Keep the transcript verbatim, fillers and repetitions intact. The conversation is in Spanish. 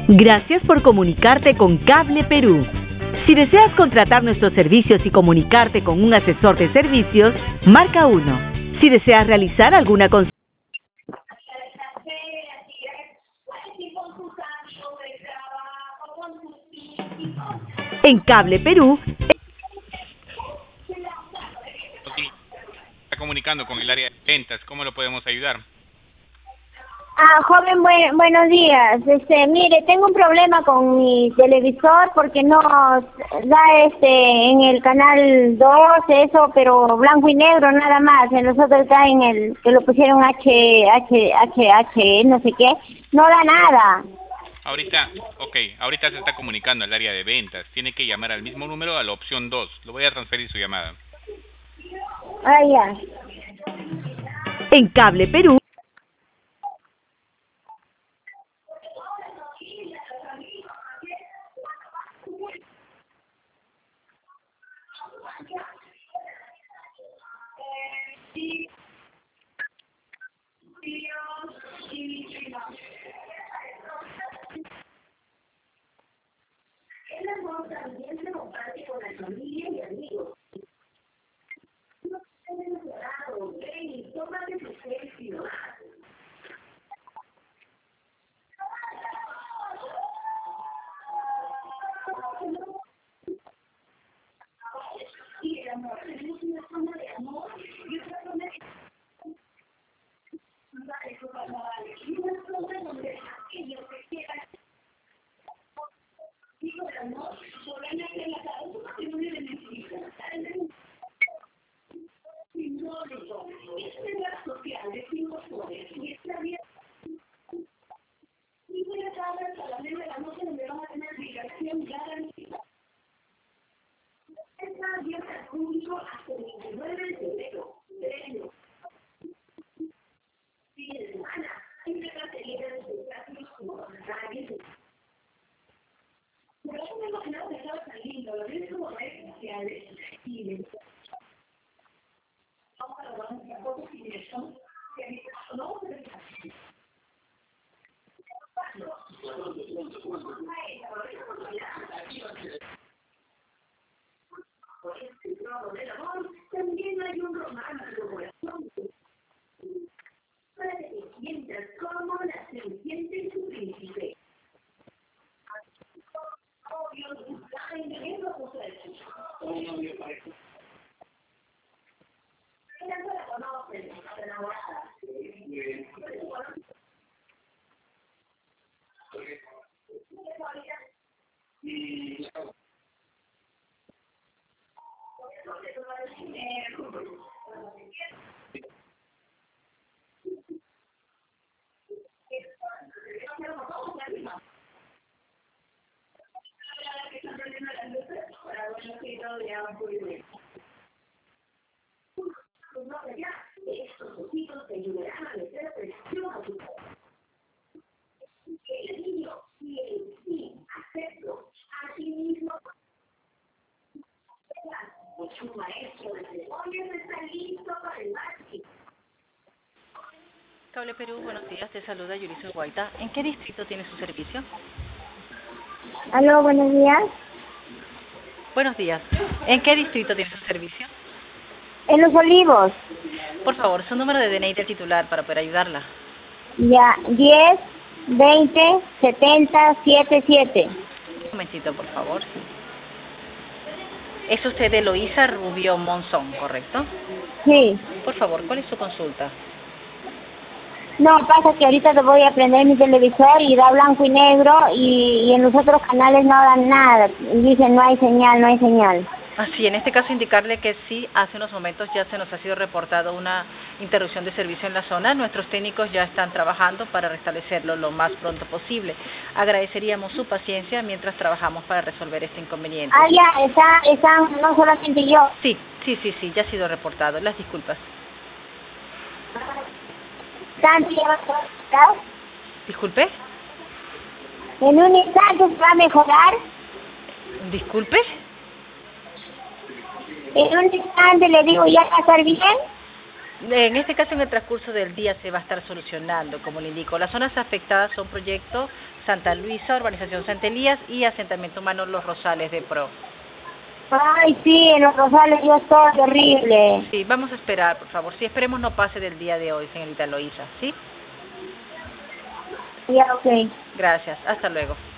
Gracias por comunicarte con Cable Perú. Si deseas contratar nuestros servicios y comunicarte con un asesor de servicios, marca uno. Si deseas realizar alguna consulta en Cable Perú, Está comunicando con el área de ventas. ¿Cómo lo podemos ayudar? Ah, joven, buen, buenos días. Este, mire, tengo un problema con mi televisor porque no da este en el canal dos eso, pero blanco y negro nada más. En los otros está en el que lo pusieron H H H H no sé qué, no da nada. Ahorita, ok, ahorita se está comunicando al área de ventas. Tiene que llamar al mismo número a la opción dos. Lo voy a transferir su llamada. Ah, ya. en Cable Perú, Cable Perú, buenos días, te saluda Yuriso Guaita. ¿En qué distrito tiene su servicio? Aló, buenos días. Buenos días, ¿en qué distrito tiene su servicio? En Los Olivos. Por favor, su número de D N I del titular para poder ayudarla. Ya, diez, veinte, setenta, setenta y siete. Un momentito, por favor. Es usted Eloísa Rubio Monzón, ¿correcto? Sí. Por favor, ¿cuál es su consulta? No, pasa que ahorita te voy a prender mi televisor y da blanco y negro y, y en los otros canales no dan nada. Y dicen no hay señal, no hay señal. Así, en este caso indicarle que sí, hace unos momentos ya se nos ha sido reportado una interrupción de servicio en la zona. Nuestros técnicos ya están trabajando para restablecerlo lo más pronto posible. Agradeceríamos su paciencia mientras trabajamos para resolver este inconveniente. Ah, ya, está, están, no solamente yo. Sí, sí, sí, sí, ya ha sido reportado. Las disculpas. ¿Tanto ya va a mejorar? ¿Disculpe? ¿En un instante se va a mejorar? ¿Disculpe? En un instante le digo, ¿ya va a estar bien? En este caso, en el transcurso del día se va a estar solucionando, como le indico. Las zonas afectadas son Proyecto Santa Luisa, Urbanización Santa Elías y Asentamiento Humano Los Rosales de Pro. Ay, sí, en Los Rosales yo estoy horrible. Sí, vamos a esperar, por favor. Sí, esperemos no pase del día de hoy, señorita Loísa, ¿sí? Ya, ok. Gracias, hasta luego.